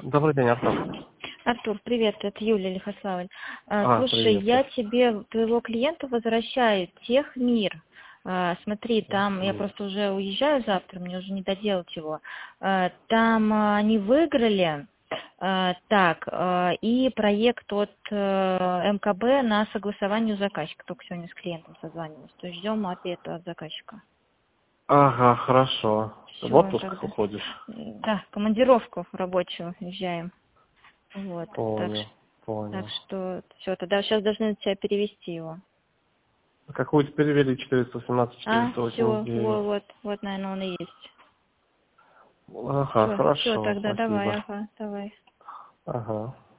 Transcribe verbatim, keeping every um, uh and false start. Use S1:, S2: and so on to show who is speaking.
S1: Добрый день, Артур.
S2: Артур, привет, это Юлия Лихославль. А,
S1: А,
S2: Слушай,
S1: привет.
S2: я тебе, твоего клиента возвращаю Техмир. А, Смотри, там, я
S1: Мгм.
S2: просто уже уезжаю завтра, мне уже не доделать его. А, Там а, они выиграли, а, так, а, и проект от э, эм ка бэ на согласование у заказчика. Только сегодня с клиентом созванивалась. То есть ждем ответа от заказчика.
S1: Ага, хорошо. В
S2: Все,
S1: отпуск
S2: тогда.
S1: уходишь?
S2: Да, командировку рабочую уезжаем. Вот, так, ш-
S1: Понял,
S2: так
S1: понял.
S2: что все, тогда сейчас должны тебя перевести его.
S1: Какую-то перевели четыреста восемнадцать
S2: А,
S1: четыреста восемьдесят
S2: все,
S1: девять.
S2: вот, вот, вот, наверное, он и есть.
S1: Ага,
S2: Все, все,
S1: хорошо,
S2: тогда давай,
S1: спасибо.
S2: ага, давай.
S1: Ага.